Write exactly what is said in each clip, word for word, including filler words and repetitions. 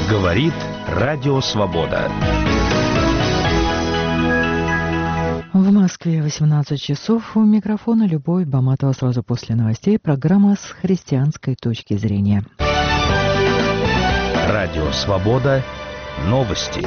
Говорит Радио Свобода. В Москве восемнадцать часов. У микрофона Любовь Баматова. Сразу после новостей программа с христианской точки зрения. Радио Свобода. Новости.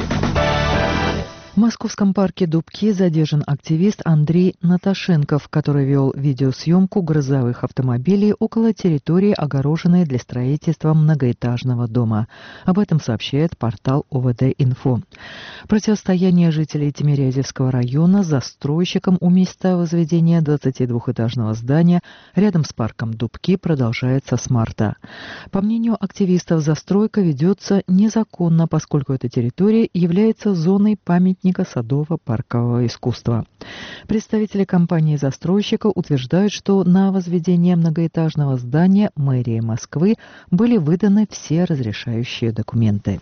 В московском парке Дубки задержан активист Андрей Наташенков, который вел видеосъемку грузовых автомобилей около территории, огороженной для строительства многоэтажного дома. Об этом сообщает портал О В Д-Инфо. Противостояние жителей Тимирязевского района с застройщиком у места возведения двадцатидвухэтажного здания рядом с парком Дубки продолжается с марта. По мнению активистов, застройка ведется незаконно, поскольку эта территория является зоной памятника садово-паркового искусства. Представители компании-застройщика утверждают, что на возведение многоэтажного здания мэрии Москвы были выданы все разрешающие документы.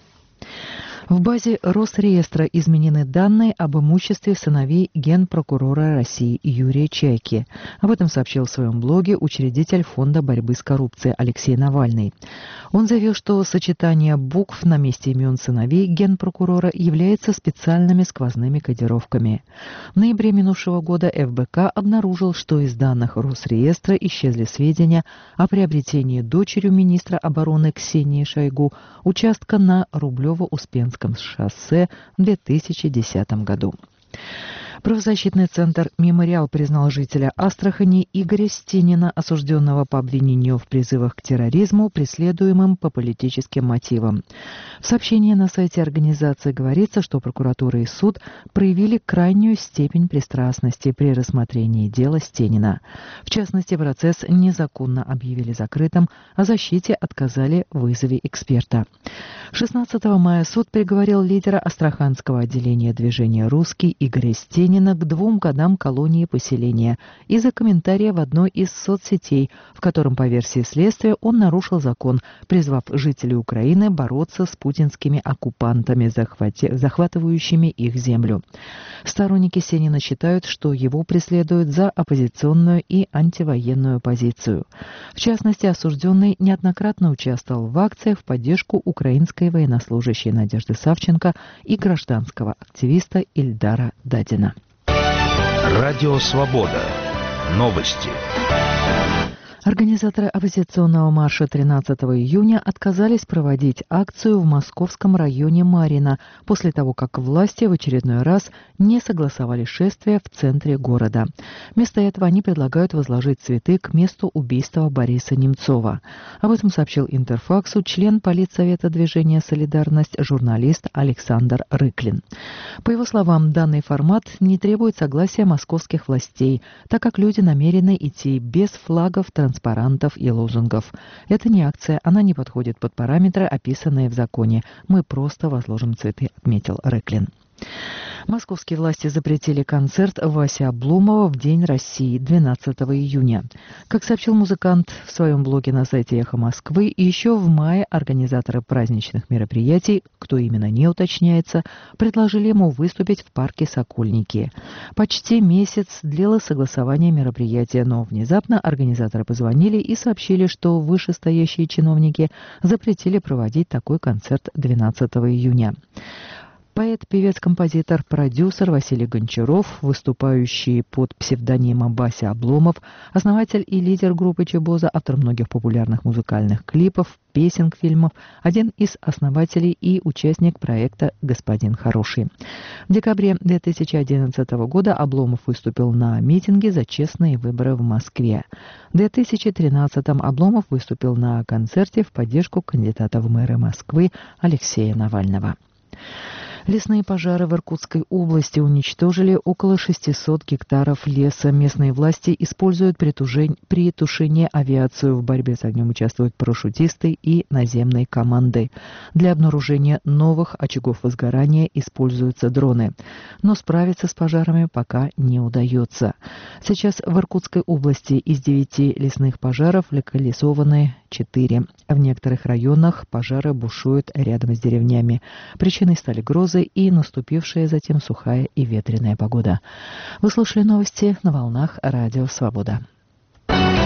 В базе Росреестра изменены данные об имуществе сыновей генпрокурора России Юрия Чайки. Об этом сообщил в своем блоге учредитель Фонда борьбы с коррупцией Алексей Навальный. Он заявил, что сочетание букв на месте имен сыновей генпрокурора является специальными сквозными кодировками. В ноябре минувшего года Эф Бэ Ка обнаружил, что из данных Росреестра исчезли сведения о приобретении дочерью министра обороны Ксении Шойгу участка на Рублево-Успенском шоссе в две тысячи десятом году. Правозащитный центр «Мемориал» признал жителя Астрахани Игоря Стенина, осужденного по обвинению в призывах к терроризму, преследуемым по политическим мотивам. В сообщении на сайте организации говорится, что прокуратура и суд проявили крайнюю степень пристрастности при рассмотрении дела Стенина. В частности, процесс незаконно объявили закрытым, а защите отказали в вызове эксперта. шестнадцатого мая суд приговорил лидера астраханского отделения движения «Русский» Игоря Стенина к двум годам колонии поселения из-за комментария в одной из соцсетей, в котором, по версии следствия, он нарушил закон, призвав жителей Украины бороться с путинскими оккупантами, захвати... захватывающими их землю. Сторонники Стенина считают, что его преследуют за оппозиционную и антивоенную позицию. В частности, осужденный неоднократно участвовал в акциях в поддержку украинской военнослужащей Надежды Савченко и гражданского активиста Ильдара Дадина. Радио Свобода. Новости. Организаторы оппозиционного марша тринадцатого июня отказались проводить акцию в московском районе Марьино после того, как власти в очередной раз не согласовали шествие в центре города. Вместо этого они предлагают возложить цветы к месту убийства Бориса Немцова. Об этом сообщил Интерфаксу член политсовета движения «Солидарность» журналист Александр Рыклин. По его словам, данный формат не требует согласия московских властей, так как люди намерены идти без флагов, транспортов, транспарантов и лозунгов. Это не акция, она не подходит под параметры, описанные в законе. Мы просто возложим цветы, отметил Рыклин. Московские власти запретили концерт Васи Обломова в День России двенадцатого июня. Как сообщил музыкант в своем блоге на сайте «Эхо Москвы», еще в мае организаторы праздничных мероприятий, кто именно не уточняется, предложили ему выступить в парке «Сокольники». Почти месяц длилось согласование мероприятия, но внезапно организаторы позвонили и сообщили, что вышестоящие чиновники запретили проводить такой концерт двенадцатого июня. Поэт, певец, композитор, продюсер Василий Гончаров, выступающий под псевдонимом Вася Обломов, основатель и лидер группы Чебоза, автор многих популярных музыкальных клипов, песен к фильмам, один из основателей и участник проекта «Господин хороший». В декабре две тысячи одиннадцатого года Обломов выступил на митинге за честные выборы в Москве. В две тысячи тринадцатом Обломов выступил на концерте в поддержку кандидата в мэры Москвы Алексея Навального. Лесные пожары в Иркутской области уничтожили около шестисот гектаров леса. Местные власти используют при, тужень... при тушении авиацию. В борьбе с огнем участвуют парашютисты и наземные команды. Для обнаружения новых очагов возгорания используются дроны. Но справиться с пожарами пока не удается. Сейчас в Иркутской области из девяти лесных пожаров локализованы четыре. В некоторых районах пожары бушуют рядом с деревнями. Причиной стали грозы и наступившая затем сухая и ветреная погода. Вы слушали новости на волнах Радио Свобода.